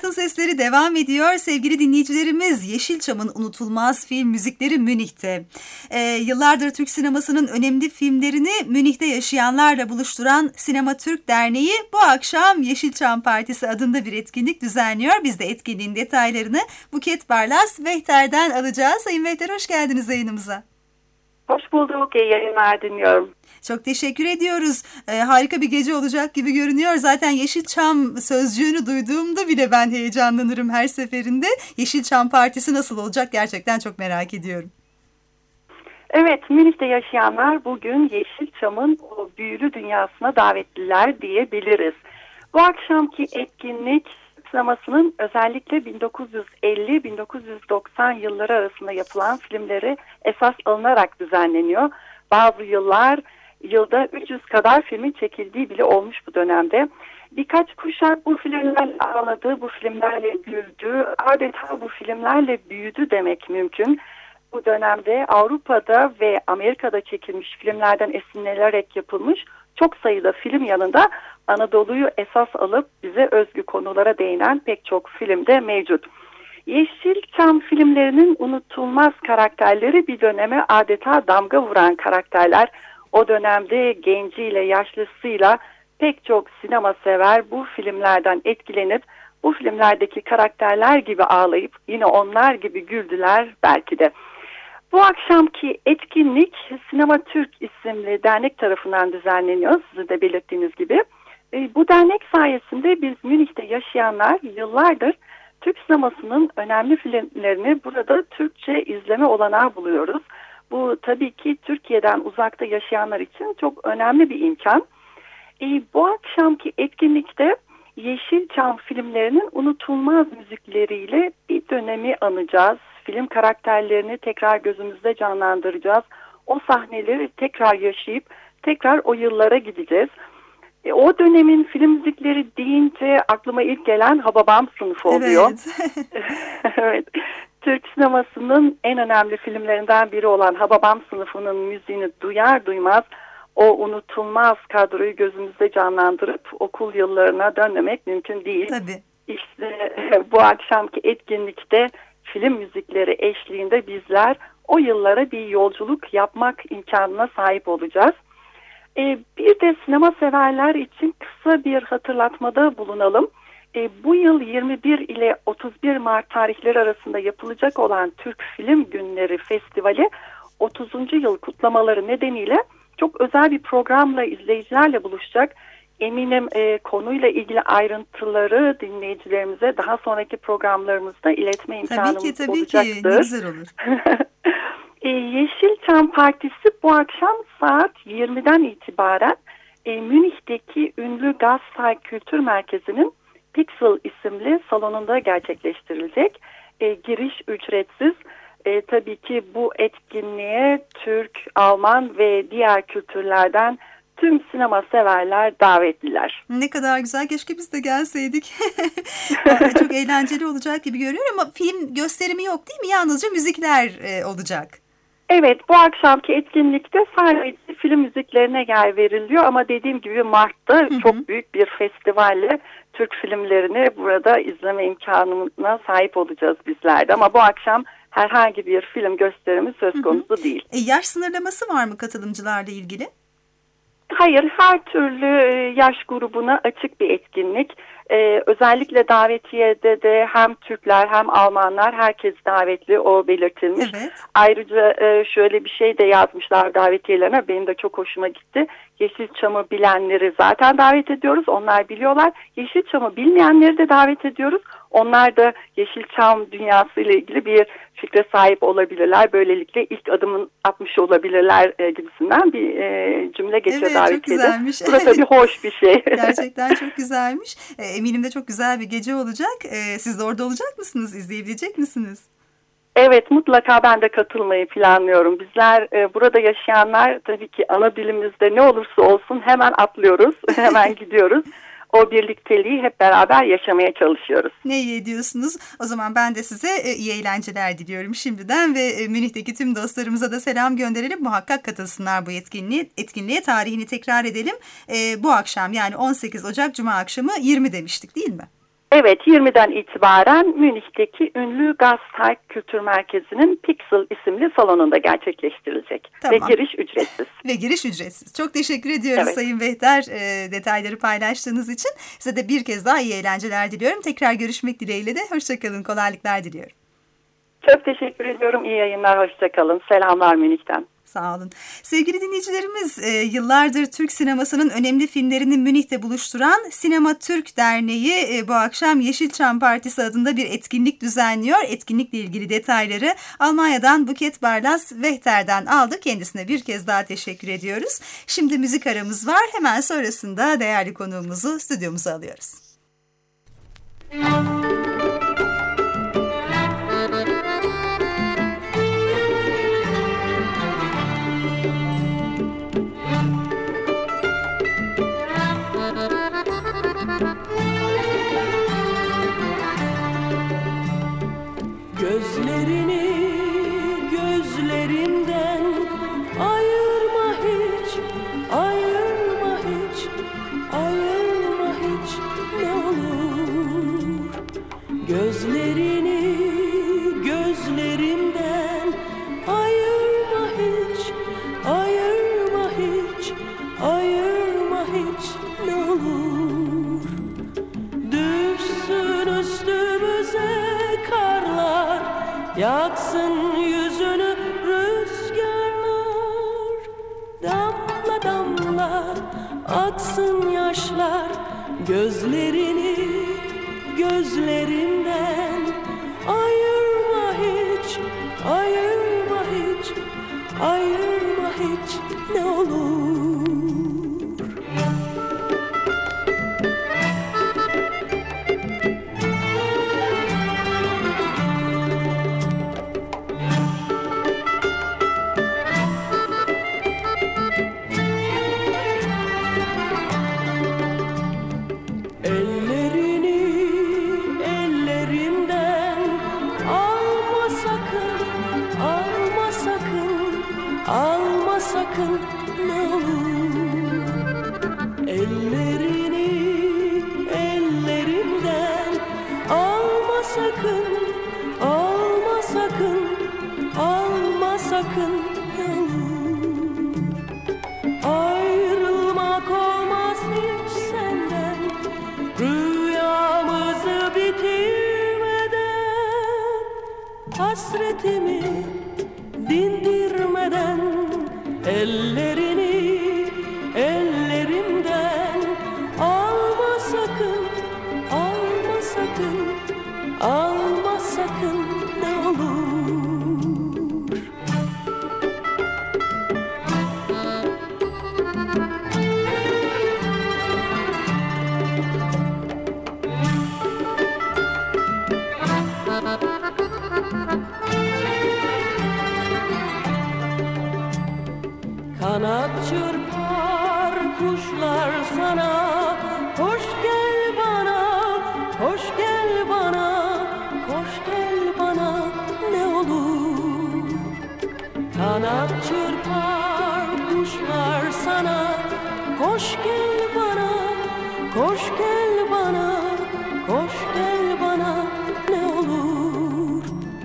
[SPEAKER 2] Hayatın Sesleri devam ediyor. Sevgili dinleyicilerimiz, Yeşilçam'ın unutulmaz film müzikleri Münih'te. Ee, yıllardır Türk sinemasının önemli filmlerini Münih'te yaşayanlarla buluşturan Sinema Türk Derneği bu akşam Yeşilçam Partisi adında bir etkinlik düzenliyor. Biz de etkinliğin detaylarını Buket Barlas Vehter'den alacağız. Sayın Vehter, hoş geldiniz yayınımıza.
[SPEAKER 7] Hoş bulduk. İyi yayınlar dinliyorum.
[SPEAKER 2] Çok teşekkür ediyoruz. Ee, harika bir gece olacak gibi görünüyor. Zaten Yeşilçam sözcüğünü duyduğumda bile ben heyecanlanırım her seferinde. Yeşilçam Partisi nasıl olacak gerçekten çok merak ediyorum.
[SPEAKER 7] Evet, Münih'te yaşayanlar bugün Yeşilçam'ın o büyülü dünyasına davetliler diyebiliriz. Bu akşamki etkinlik sinemasının özellikle bin dokuz yüz elli bin dokuz yüz doksan yılları arasında yapılan filmleri esas alınarak düzenleniyor. Bazı yıllar yılda üç yüz kadar filmin çekildiği bile olmuş bu dönemde. Birkaç kuşak bu filmlerle ağladı, bu filmlerle güldü, adeta bu filmlerle büyüdü demek mümkün. Bu dönemde Avrupa'da ve Amerika'da çekilmiş filmlerden esinlenerek yapılmış çok sayıda film yanında Anadolu'yu esas alıp bize özgü konulara değinen pek çok film de mevcut. Yeşilçam filmlerinin unutulmaz karakterleri bir döneme adeta damga vuran karakterler. O dönemde genciyle yaşlısıyla pek çok sinema sever bu filmlerden etkilenip bu filmlerdeki karakterler gibi ağlayıp yine onlar gibi güldüler belki de. Bu akşamki etkinlik Sinema Türk isimli dernek tarafından düzenleniyor, sizin de belirttiğiniz gibi. E, bu dernek sayesinde biz Münih'te yaşayanlar yıllardır Türk sinemasının önemli filmlerini burada Türkçe izleme olanağı buluyoruz. Bu tabii ki Türkiye'den uzakta yaşayanlar için çok önemli bir imkan. E, bu akşamki etkinlikte Yeşilçam filmlerinin unutulmaz müzikleriyle bir dönemi anacağız. Film karakterlerini tekrar gözümüzde canlandıracağız. O sahneleri tekrar yaşayıp tekrar o yıllara gideceğiz. E, o dönemin film müzikleri deyince aklıma ilk gelen Hababam Sınıfı oluyor. Evet. Evet. Türk sinemasının en önemli filmlerinden biri olan Hababam Sınıfı'nın müziğini duyar duymaz o unutulmaz kadroyu gözümüzde canlandırıp okul yıllarına dönmemek mümkün değil.
[SPEAKER 2] Tabii.
[SPEAKER 7] İşte bu akşamki etkinlikte film müzikleri eşliğinde bizler o yıllara bir yolculuk yapmak imkanına sahip olacağız. Ee, bir de sinema severler için kısa bir hatırlatmada bulunalım. Ee, bu yıl yirmi bir ile otuz bir Mart tarihleri arasında yapılacak olan Türk Film Günleri Festivali otuzuncu yıl kutlamaları nedeniyle çok özel bir programla izleyicilerle buluşacak. Eminim e, konuyla ilgili ayrıntıları dinleyicilerimize daha sonraki programlarımızda iletme imkanımız
[SPEAKER 2] tabii ki, tabii
[SPEAKER 7] olacaktır.
[SPEAKER 2] Ki, ne güzel olur.
[SPEAKER 7] e, Yeşilçam Partisi bu akşam saat yirmiden itibaren e, Münih'teki ünlü Gasteig Kültür Merkezi'nin Pixel isimli salonunda gerçekleştirilecek. E, giriş ücretsiz. E, tabii ki bu etkinliğe Türk, Alman ve diğer kültürlerden tüm sinema severler davetliler.
[SPEAKER 2] Ne kadar güzel. Keşke biz de gelseydik. Çok eğlenceli olacak gibi görünüyor ama film gösterimi yok değil mi? Yalnızca müzikler e, olacak.
[SPEAKER 7] Evet, bu akşamki etkinlikte sadece film müziklerine yer veriliyor ama dediğim gibi Mart'ta hı hı. çok büyük bir festivalle Türk filmlerini burada izleme imkanına sahip olacağız bizler de. Ama bu akşam herhangi bir film gösterimi söz konusu hı hı. değil.
[SPEAKER 2] E, yaş sınırlaması var mı katılımcılarla ilgili?
[SPEAKER 7] Hayır, her türlü yaş grubuna açık bir etkinlik. Ee, özellikle davetiyede de hem Türkler hem Almanlar herkes davetli, o belirtilmiş.
[SPEAKER 2] Evet.
[SPEAKER 7] Ayrıca e, şöyle bir şey de yazmışlar davetiyelerine, benim de çok hoşuma gitti. Yeşilçam'ı bilenleri zaten davet ediyoruz, onlar biliyorlar. Yeşilçam'ı bilmeyenleri de davet ediyoruz. Onlar da Yeşilçam dünyası ile ilgili bir fikre sahip olabilirler. Böylelikle ilk adımın atmış olabilirler e, gibisinden bir e, cümle geçiyor
[SPEAKER 2] evet,
[SPEAKER 7] davetiyede.
[SPEAKER 2] Çok güzelmiş.
[SPEAKER 7] Bu da tabii hoş bir şey.
[SPEAKER 2] Gerçekten çok güzelmiş. E, eminim de çok güzel bir gece olacak. E, siz de orada olacak mısınız? İzleyebilecek misiniz?
[SPEAKER 7] Evet, mutlaka ben de katılmayı planlıyorum. Bizler e, burada yaşayanlar tabii ki ana dilimizde ne olursa olsun hemen atlıyoruz, hemen gidiyoruz. O birlikteliği hep beraber yaşamaya çalışıyoruz.
[SPEAKER 2] Ne iyi ediyorsunuz. O zaman ben de size iyi eğlenceler diliyorum şimdiden ve Münih'teki tüm dostlarımıza da selam gönderelim. Muhakkak katılsınlar bu etkinliğe. Etkinliğe tarihini tekrar edelim. Bu akşam yani on sekiz Ocak Cuma akşamı yirmi demiştik değil mi?
[SPEAKER 7] Evet, yirmiden itibaren Münih'teki ünlü Gasteig Kültür Merkezi'nin Pixel isimli salonunda gerçekleştirilecek.
[SPEAKER 2] Tamam.
[SPEAKER 7] Ve giriş ücretsiz.
[SPEAKER 2] Ve giriş ücretsiz. Çok teşekkür ediyoruz
[SPEAKER 7] Evet.
[SPEAKER 2] Sayın Bihter e, detayları paylaştığınız için. Size de bir kez daha iyi eğlenceler diliyorum. Tekrar görüşmek dileğiyle de hoşçakalın, kolaylıklar diliyorum.
[SPEAKER 7] Çok teşekkür ediyorum. İyi yayınlar, hoşçakalın. Selamlar Münih'ten.
[SPEAKER 2] Sağ olun. Sevgili dinleyicilerimiz, e, yıllardır Türk sinemasının önemli filmlerini Münih'te buluşturan Sinema Türk Derneği e, bu akşam Yeşilçam Partisi adında bir etkinlik düzenliyor. Etkinlikle ilgili detayları Almanya'dan Buket Barlas Vehter'den aldık. Kendisine bir kez daha teşekkür ediyoruz. Şimdi müzik aramız var. Hemen sonrasında değerli konuğumuzu stüdyomuza alıyoruz.
[SPEAKER 8] Gözlerini gözlerimden ayırma hiç, ayırma hiç, ayırma hiç ne olur. Gözlerini gözlerimden ayırma hiç, ayırma hiç, ayırma hiç ne olur. Düşsün üstümüze karlar, yaksın yüzünü rüzgarlar. Damla damla aksın yaşlar, gözlerini gözlerimden ayırma hiç, ayırma hiç, ayırma hiç ne olur. Sakın ne olur. Ellerini ellerimden alma sakın, alma sakın, alma sakın ne olur. Ayrılmak olmaz hiç senden, rüyamızı bitirmeden, hasretimi dindirmeden. Ellerini ellerimden alma sakın, alma sakın, alma sakın ne olur. Kanat çırpar kuşlar sana, hoş gel bana, hoş gel bana, hoş gel bana ne olur. Kanat çırpar kuşlar sana, hoş gel bana, hoş gel bana, hoş gel bana ne olur.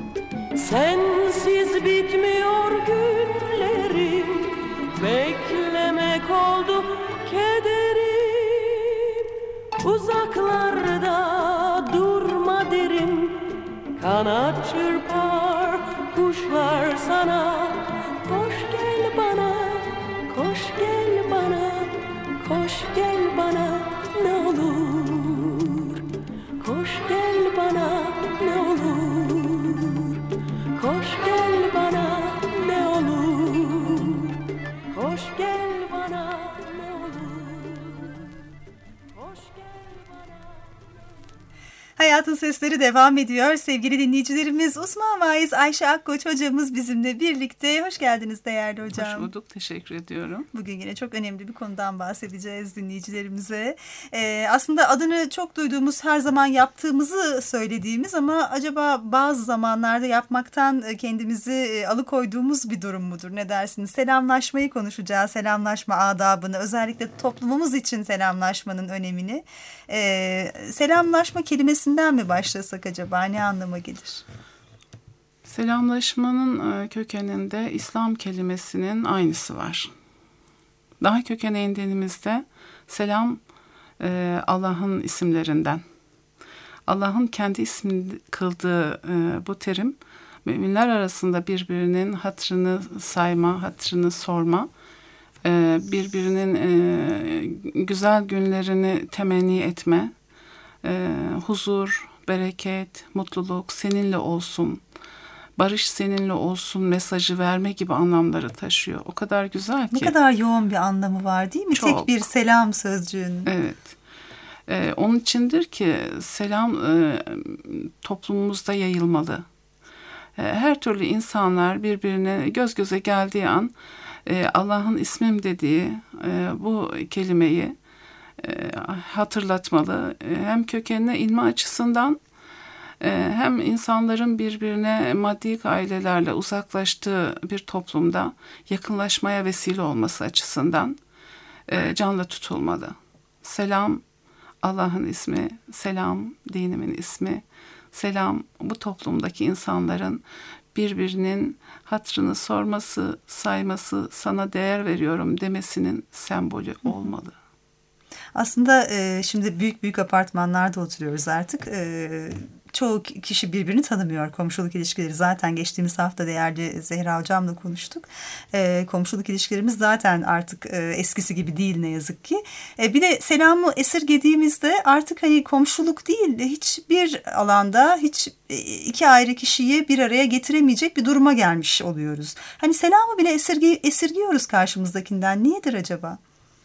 [SPEAKER 8] Sensiz bitmiyor günlerim, beklemek oldu kederim. Uzaklarda durma derim, kanat çırpar kuşlar sana. Koş gel bana, koş gel bana, koş gel bana ne olur. Koş gel bana ne olur. Koş gel bana ne olur. Hoş gel bana ne olur. Hoş gel bana.
[SPEAKER 2] Hayatın Sesleri devam ediyor. Sevgili dinleyicilerimiz, uzman vaiz Ayşe Akkoç hocamız bizimle birlikte. Hoş geldiniz değerli hocam.
[SPEAKER 9] Hoş bulduk, teşekkür ediyorum.
[SPEAKER 2] Bugün yine çok önemli bir konudan bahsedeceğiz dinleyicilerimize. Ee, aslında adını çok duyduğumuz, her zaman yaptığımızı söylediğimiz ama acaba bazı zamanlarda yapmaktan kendimizi alıkoyduğumuz bir durum mudur? Ne dersiniz? Selamlaşmayı konuşacağız. Selamlaşma adabını, özellikle toplumumuz için selamlaşmanın önemini. Ee, selamlaşma kelimesinden mi başlasak acaba? Ne anlama gelir?
[SPEAKER 9] Selamlaşmanın kökeninde İslam kelimesinin aynısı var. Daha kökene indiğimizde selam Allah'ın isimlerinden. Allah'ın kendi ismini kıldığı bu terim, müminler arasında birbirinin hatırını sayma, hatırını sorma, birbirinin güzel günlerini temenni etme, huzur, bereket, mutluluk seninle olsun, barış seninle olsun mesajı verme gibi anlamları taşıyor. O kadar güzel ki.
[SPEAKER 2] Ne kadar yoğun bir anlamı var değil mi?
[SPEAKER 9] Çok.
[SPEAKER 2] Tek bir selam sözcüğünün.
[SPEAKER 9] Evet. Ee, onun içindir ki selam e, toplumumuzda yayılmalı. E, her türlü insanlar birbirine göz göze geldiği an e, Allah'ın ismim dediği e, bu kelimeyi e, hatırlatmalı. E, hem kökenine inme açısından e, hem insanların birbirine maddi ailelerle uzaklaştığı bir toplumda yakınlaşmaya vesile olması açısından e, canlı tutulmalı. Selam Allah'ın ismi, selam dinimin ismi, selam bu toplumdaki insanların birbirinin hatırını sorması, sayması, sana değer veriyorum demesinin sembolü olmalı.
[SPEAKER 2] Aslında e, şimdi büyük büyük apartmanlarda oturuyoruz artık. E, çoğu kişi birbirini tanımıyor. Komşuluk ilişkileri zaten geçtiğimiz hafta değerli Zehra hocamla konuştuk. E, komşuluk ilişkilerimiz zaten artık e, eskisi gibi değil ne yazık ki. E, bir de selamı esirgediğimizde artık hani komşuluk değil de hiçbir alanda hiç e, iki ayrı kişiyi bir araya getiremeyecek bir duruma gelmiş oluyoruz. Hani selamı bile esirgi, esirgiyoruz karşımızdakinden. Niyedir acaba?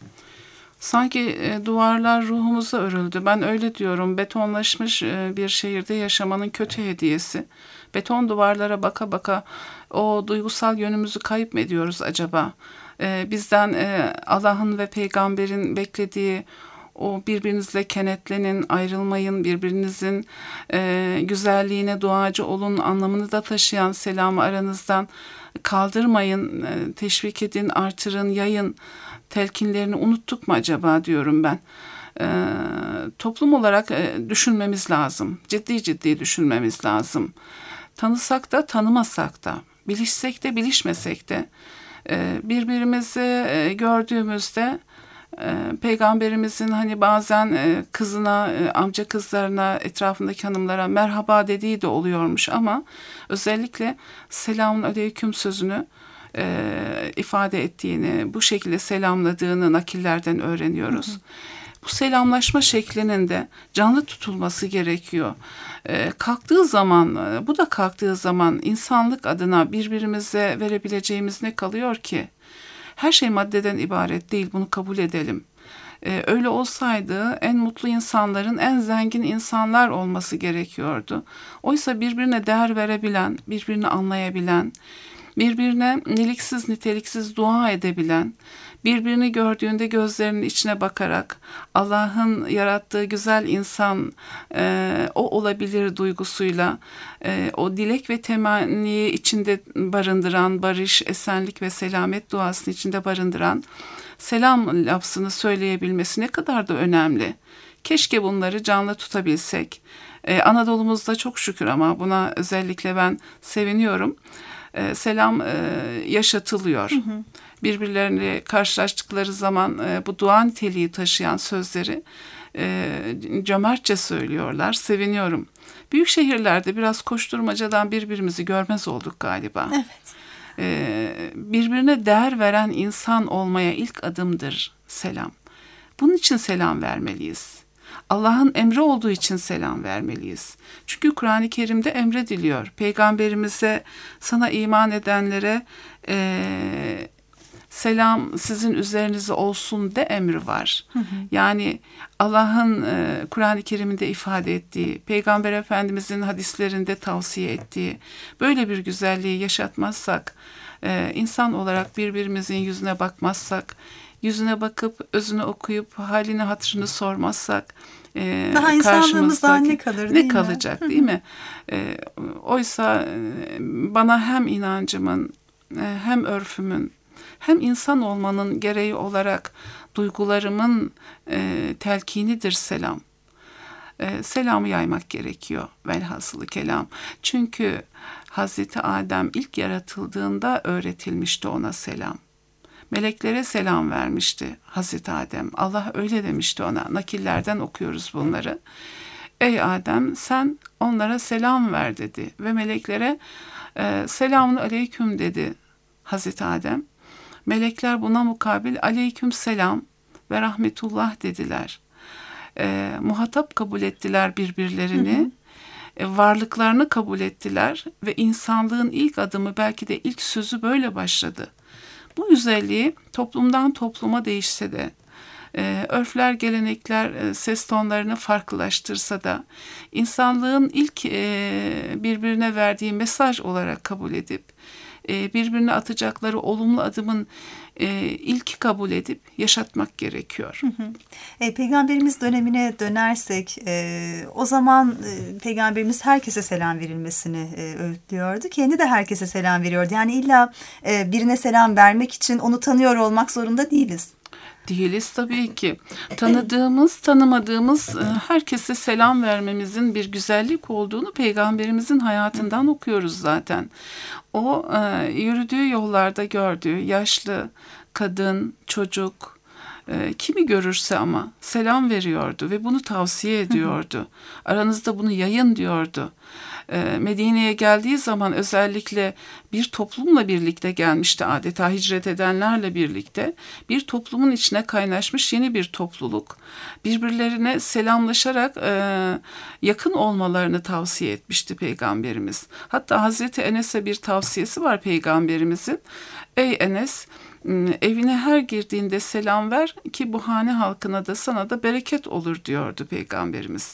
[SPEAKER 9] Sanki e, duvarlar ruhumuza örüldü. Ben öyle diyorum. Betonlaşmış e, bir şehirde yaşamanın kötü hediyesi. Beton duvarlara baka baka o duygusal yönümüzü kayıp mı ediyoruz acaba? E, bizden e, Allah'ın ve peygamberin beklediği o birbirinizle kenetlenin, ayrılmayın, birbirinizin e, güzelliğine duacı olun anlamını da taşıyan selamı aranızdan kaldırmayın, e, teşvik edin, artırın, yayın telkinlerini unuttuk mu acaba diyorum ben. Ee, toplum olarak e, düşünmemiz lazım. Ciddi ciddi düşünmemiz lazım. Tanısak da tanımasak da, bilişsek de bilişmesek de e, birbirimizi e, gördüğümüzde e, Peygamberimizin hani bazen e, kızına, e, amca kızlarına, etrafındaki hanımlara merhaba dediği de oluyormuş ama özellikle selamun aleyküm sözünü E, ifade ettiğini, bu şekilde selamladığını nakillerden öğreniyoruz. Hı hı. Bu selamlaşma şeklinin de canlı tutulması gerekiyor. E, kalktığı zaman, bu da kalktığı zaman insanlık adına birbirimize verebileceğimiz ne kalıyor ki? Her şey maddeden ibaret değil, bunu kabul edelim. Ee, öyle olsaydı en mutlu insanların en zengin insanlar olması gerekiyordu. Oysa birbirine değer verebilen, birbirini anlayabilen, birbirine niteliksiz niteliksiz dua edebilen, birbirini gördüğünde gözlerinin içine bakarak Allah'ın yarattığı güzel insan e, o olabilir duygusuyla e, o dilek ve temenniyi içinde barındıran, barış, esenlik ve selamet duasını içinde barındıran selam lafzını söyleyebilmesi ne kadar da önemli. Keşke bunları canlı tutabilsek. Ee, Anadolu'muzda çok şükür ama buna özellikle ben seviniyorum. Ee, selam e, yaşatılıyor. Hı hı. Birbirlerini karşılaştıkları zaman e, bu dua niteliği taşıyan sözleri e, cömertçe söylüyorlar. Seviniyorum. Büyük şehirlerde biraz koşturmacadan birbirimizi görmez olduk galiba.
[SPEAKER 2] Evet.
[SPEAKER 9] Ee, birbirine değer veren insan olmaya ilk adımdır selam. Bunun için selam vermeliyiz. Allah'ın emri olduğu için selam vermeliyiz. Çünkü Kur'an-ı Kerim'de emrediliyor. Peygamberimize, sana iman edenlere e, selam sizin üzerinize olsun de emri var. Hı hı. Yani Allah'ın e, Kur'an-ı Kerim'de ifade ettiği, Peygamber Efendimizin hadislerinde tavsiye ettiği böyle bir güzelliği yaşatmazsak, e, insan olarak birbirimizin yüzüne bakmazsak, yüzüne bakıp özünü okuyup halini hatırını sormazsak, e,
[SPEAKER 2] daha insanlığımızdan ne kalır değil
[SPEAKER 9] ne
[SPEAKER 2] mi?
[SPEAKER 9] kalacak değil mi? E, oysa e, bana hem inancımın e, hem örfümün hem insan olmanın gereği olarak duygularımın e, telkinidir selam. E, selamı yaymak gerekiyor velhasılı kelam. Çünkü Hazreti Adem ilk yaratıldığında öğretilmişti ona selam. Meleklere selam vermişti Hazreti Adem. Allah öyle demişti ona. Nakillerden okuyoruz bunları. Ey Adem sen onlara selam ver dedi. Ve meleklere e, selamun aleyküm dedi Hazreti Adem. Melekler buna mukabil aleyküm selam ve rahmetullah dediler. E, muhatap kabul ettiler birbirlerini. Hı hı. E, varlıklarını kabul ettiler ve insanlığın ilk adımı belki de ilk sözü böyle başladı. Bu güzelliği toplumdan topluma değişse de, e, örfler, gelenekler e, ses tonlarını farklılaştırsa da, insanlığın ilk e, birbirine verdiği mesaj olarak kabul edip, e, birbirine atacakları olumlu adımın e, ilki kabul edip yaşatmak gerekiyor.
[SPEAKER 2] Hı hı. E, Peygamberimiz dönemine dönersek, e, o zaman e, Peygamberimiz herkese selam verilmesini e, öğütlüyordu. Kendi de herkese selam veriyordu. Yani illa e, birine selam vermek için onu tanıyor olmak zorunda değiliz.
[SPEAKER 9] Değiliz tabii ki. Tanıdığımız, tanımadığımız herkese selam vermemizin bir güzellik olduğunu Peygamberimizin hayatından okuyoruz zaten. O yürüdüğü yollarda gördüğü yaşlı, kadın, çocuk, kimi görürse ama selam veriyordu ve bunu tavsiye ediyordu. Aranızda bunu yayın diyordu. Medine'ye geldiği zaman özellikle bir toplumla birlikte gelmişti, adeta hicret edenlerle birlikte bir toplumun içine kaynaşmış yeni bir topluluk, birbirlerine selamlaşarak e, yakın olmalarını tavsiye etmişti Peygamberimiz. Hatta Hazreti Enes'e bir tavsiyesi var Peygamberimizin. Ey Enes, evine her girdiğinde selam ver ki bu hane halkına da sana da bereket olur diyordu Peygamberimiz.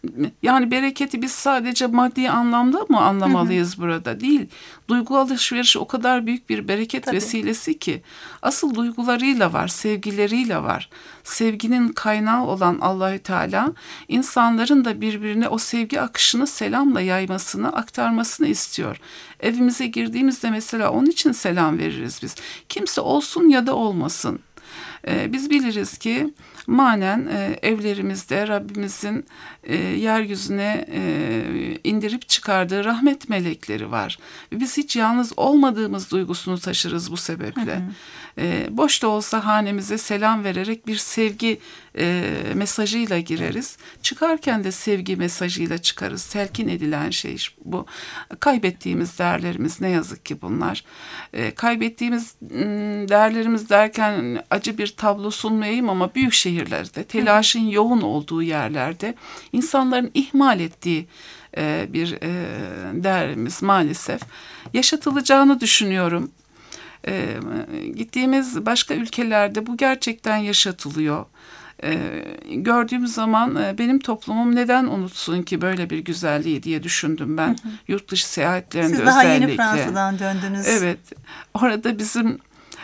[SPEAKER 9] Yani bereketi biz sadece maddi anlamda mı anlamalıyız, hı hı, burada? Değil. Duygu alışverişi o kadar büyük bir bereket, tabii, vesilesi ki asıl duygularıyla var, sevgileriyle var. Sevginin kaynağı olan Allahü Teala insanların da birbirine o sevgi akışını selamla yaymasını, aktarmasını istiyor. Evimize girdiğimizde mesela onun için selam veririz biz. Kimse olsun ya da olmasın. Ee, biz biliriz ki manen e, evlerimizde Rabbimizin e, yeryüzüne e, indirip çıkardığı rahmet melekleri var. Ve biz hiç yalnız olmadığımız duygusunu taşırız bu sebeple. Hı hı. E, boş da olsa hanemize selam vererek bir sevgi e, mesajıyla gireriz. Çıkarken de sevgi mesajıyla çıkarız. Telkin edilen şey bu. Kaybettiğimiz değerlerimiz ne yazık ki bunlar. E, kaybettiğimiz değerlerimiz derken acı bir tablo sunmayayım ama büyük şehirlerde, telaşın yoğun olduğu yerlerde insanların ihmal ettiği e, bir e, değerimiz maalesef yaşatılacağını düşünüyorum. E, gittiğimiz başka ülkelerde bu gerçekten yaşatılıyor. E, gördüğüm zaman e, benim toplumum neden unutsun ki böyle bir güzelliği diye düşündüm ben. Hı hı. Yurt dışı seyahatlerinde
[SPEAKER 2] Siz
[SPEAKER 9] özellikle.
[SPEAKER 2] Siz daha yeni Fransa'dan döndünüz.
[SPEAKER 9] Evet. Orada bizim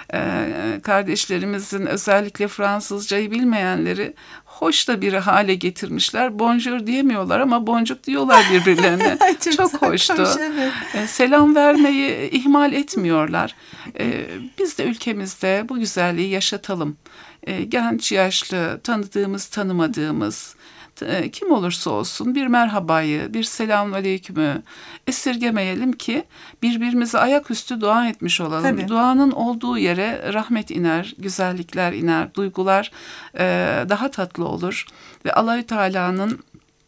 [SPEAKER 9] e, kardeşlerimizin özellikle Fransızcayı bilmeyenleri hoş da bir hale getirmişler. Bonjour diyemiyorlar ama boncuk diyorlar birbirlerine. çok, çok hoştu. Hoş, evet. e, selam vermeyi ihmal etmiyorlar. E, biz de ülkemizde bu güzelliği yaşatalım. E, genç, yaşlı, tanıdığımız, tanımadığımız, e, kim olursa olsun bir merhabayı, bir selamünaleykümü esirgemeyelim ki birbirimize ayaküstü dua etmiş olalım. Tabii. Duanın olduğu yere rahmet iner, güzellikler iner, duygular e, daha tatlı olur ve Allahü Teala'nın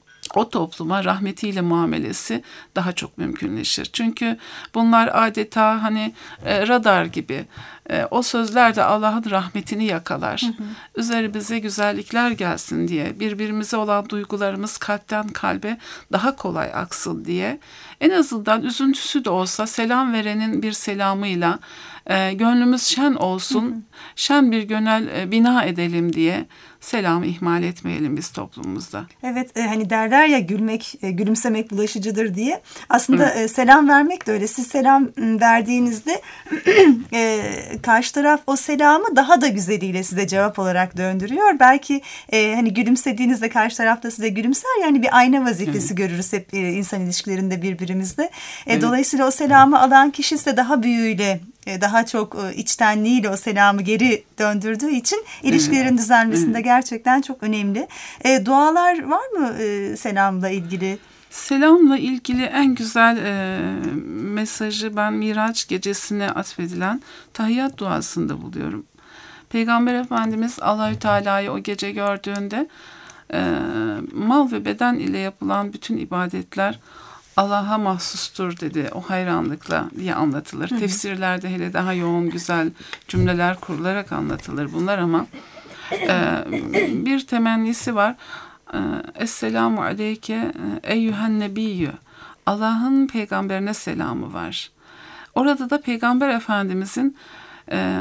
[SPEAKER 9] o topluma rahmetiyle muamelesi daha çok mümkünleşir. Çünkü bunlar adeta hani e, radar gibi. E, o sözler de Allah'ın rahmetini yakalar. Hı hı. Üzerimize güzellikler gelsin diye, birbirimize olan duygularımız kalpten kalbe daha kolay aksın diye. En azından üzüntüsü de olsa selam verenin bir selamıyla e, gönlümüz şen olsun, hı hı. şen bir gönül e, bina edelim diye selamı ihmal etmeyelim biz toplumumuzda.
[SPEAKER 2] Evet, e, hani derler ya gülmek, e, gülümsemek bulaşıcıdır diye. Aslında e, selam vermek de öyle. Siz selam verdiğinizde e, karşı taraf o selamı daha da güzeliyle size cevap olarak döndürüyor. Belki e, hani gülümsediğinizde karşı taraf da size gülümser. Yani bir ayna vazifesi evet. görürüz hep e, insan ilişkilerinde birbirimizde. E, evet. Dolayısıyla o selamı alan kişi ise daha büyüğüyle, daha çok içtenliğiyle o selamı geri döndürdüğü için ilişkilerin evet. düzelmesinde evet. gerçekten çok önemli. E, dualar var mı e, selamla ilgili?
[SPEAKER 9] Selamla ilgili en güzel e, mesajı ben Miraç gecesine atfedilen tahiyyat duasında buluyorum. Peygamber Efendimiz Allahü Teala'yı o gece gördüğünde e, mal ve beden ile yapılan bütün ibadetler Allah'a mahsustur dedi, o hayranlıkla diye anlatılır. Hı hı. Tefsirlerde hele daha yoğun güzel cümleler kurularak anlatılır bunlar ama e, bir temennisi var. E, Esselamu aleyke eyyühen nebiyyü. Allah'ın peygamberine selamı var. Orada da Peygamber Efendimizin e,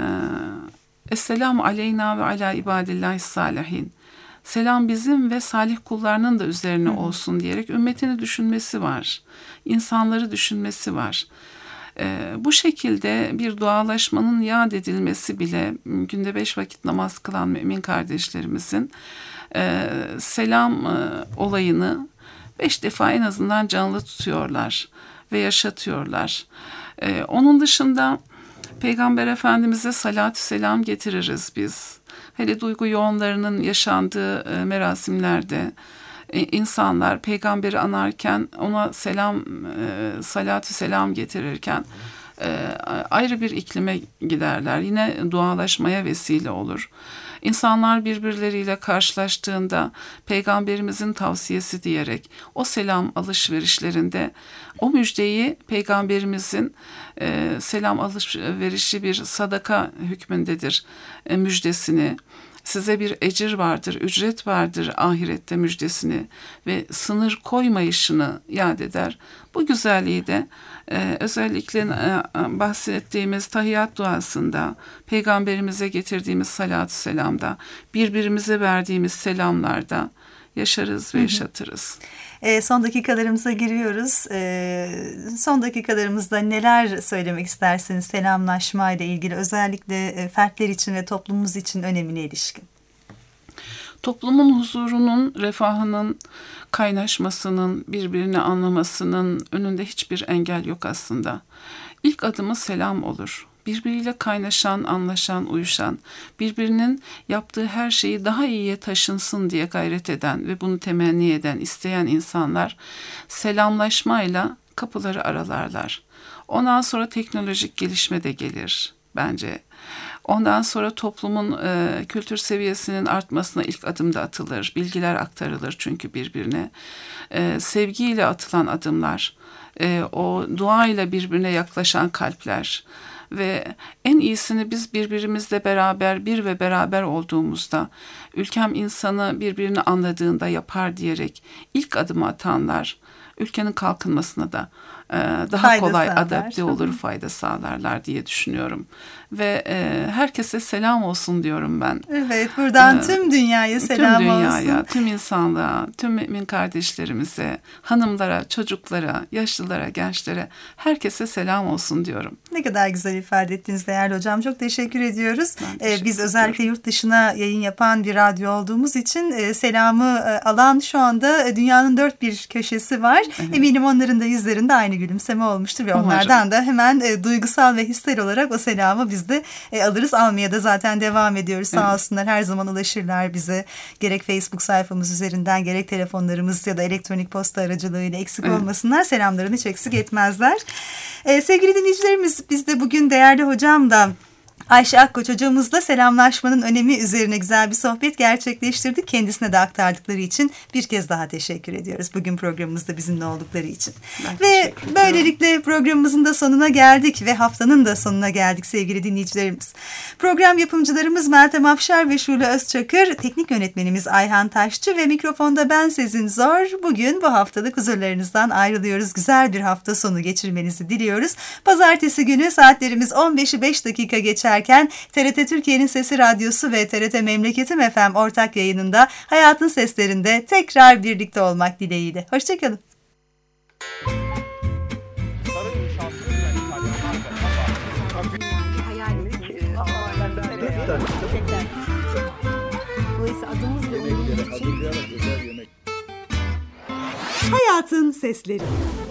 [SPEAKER 9] Esselamu aleyna ve ala ibadillahi salihin. Selam bizim ve salih kullarının da üzerine olsun diyerek ümmetini düşünmesi var. İnsanları düşünmesi var. Ee, bu şekilde bir dualaşmanın yad edilmesi bile günde beş vakit namaz kılan mümin kardeşlerimizin e, selam e, olayını beş defa en azından canlı tutuyorlar ve yaşatıyorlar. E, onun dışında Peygamber Efendimiz'e salatü selam getiririz biz. Hele duygu yoğunlarının yaşandığı e, merasimlerde e, insanlar peygamberi anarken ona selam, e, salatü selam getirirken e, ayrı bir iklime giderler. Yine dualaşmaya vesile olur. İnsanlar birbirleriyle karşılaştığında peygamberimizin tavsiyesi diyerek o selam alışverişlerinde o müjdeyi peygamberimizin e, selam alışverişi bir sadaka hükmündedir e, müjdesini, size bir ecir vardır, ücret vardır ahirette müjdesini ve sınır koymayışını yad eder. Bu güzelliği de e, özellikle e, bahsettiğimiz tahiyyat duasında, peygamberimize getirdiğimiz salatü selamda, birbirimize verdiğimiz selamlarda yaşarız ve yaşatırız.
[SPEAKER 2] E, son dakikalarımıza giriyoruz. E, son dakikalarımızda neler söylemek istersiniz selamlaşma ile ilgili, özellikle e, fertler için ve toplumumuz için önemine ilişkin?
[SPEAKER 9] Toplumun huzurunun, refahının, kaynaşmasının, birbirini anlamasının önünde hiçbir engel yok aslında. İlk adımı selam olur. Birbiriyle kaynaşan, anlaşan, uyuşan, birbirinin yaptığı her şeyi daha iyiye taşınsın diye gayret eden ve bunu temenni eden, isteyen insanlar selamlaşmayla kapıları aralarlar. Ondan sonra teknolojik gelişme de gelir bence. Ondan sonra toplumun e, kültür seviyesinin artmasına ilk adımda atılır. Bilgiler aktarılır çünkü birbirine. E, sevgiyle atılan adımlar, e, o duayla birbirine yaklaşan kalpler ve en iyisini biz birbirimizle beraber, bir ve beraber olduğumuzda, ülkem insanı birbirini anladığında yapar diyerek ilk adımı atanlar, ülkenin kalkınmasına da e, daha fayda kolay sağlar. Adapte olur, fayda sağlarlar diye düşünüyorum. Ve e, herkese selam olsun diyorum ben.
[SPEAKER 2] Evet, buradan ee, tüm dünyaya selam olsun.
[SPEAKER 9] Tüm dünyaya, olsun. Tüm insanlığa, tüm mümin kardeşlerimize, hanımlara, çocuklara, yaşlılara, gençlere, herkese selam olsun diyorum.
[SPEAKER 2] Ne kadar güzel ifade ettiniz değerli hocam. Çok teşekkür ediyoruz. Teşekkür ee, biz özellikle yurt dışına yayın yapan bir radyo olduğumuz için e, selamı e, alan şu anda e, dünyanın dört bir köşesi var. Evet. Eminim onların da yüzlerinde aynı gülümseme olmuştur ve umarım. Onlardan da hemen e, duygusal ve hissel olarak o selamı biz de e, alırız. Almaya da zaten devam ediyoruz. Sağ evet. olsunlar, her zaman ulaşırlar bize. Gerek Facebook sayfamız üzerinden, gerek telefonlarımız ya da elektronik posta aracılığıyla eksik evet. olmasınlar. Selamlarını hiç eksik etmezler. E, sevgili dinleyicilerimiz, biz de bugün değerli hocam da Ayşe Akkoç hocamızla selamlaşmanın önemi üzerine güzel bir sohbet gerçekleştirdik. Kendisine de aktardıkları için bir kez daha teşekkür ediyoruz. Bugün programımızda bizimle oldukları için.
[SPEAKER 9] Ben
[SPEAKER 2] Ve böylelikle programımızın da sonuna geldik ve haftanın da sonuna geldik sevgili dinleyicilerimiz. Program yapımcılarımız Meltem Afşar ve Şule Özçakır, teknik yönetmenimiz Ayhan Taşçı ve mikrofonda ben Sezin Zor. Bugün bu haftalık huzurlarınızdan ayrılıyoruz. Güzel bir hafta sonu geçirmenizi diliyoruz. Pazartesi günü saatlerimiz on beşi beş dakika geçer. T R T Türkiye'nin Sesi Radyosu ve T R T Memleketim F M ortak yayınında Hayatın Seslerinde tekrar birlikte olmak dileğiyle. Hoşçakalın. Hayatın Sesleri.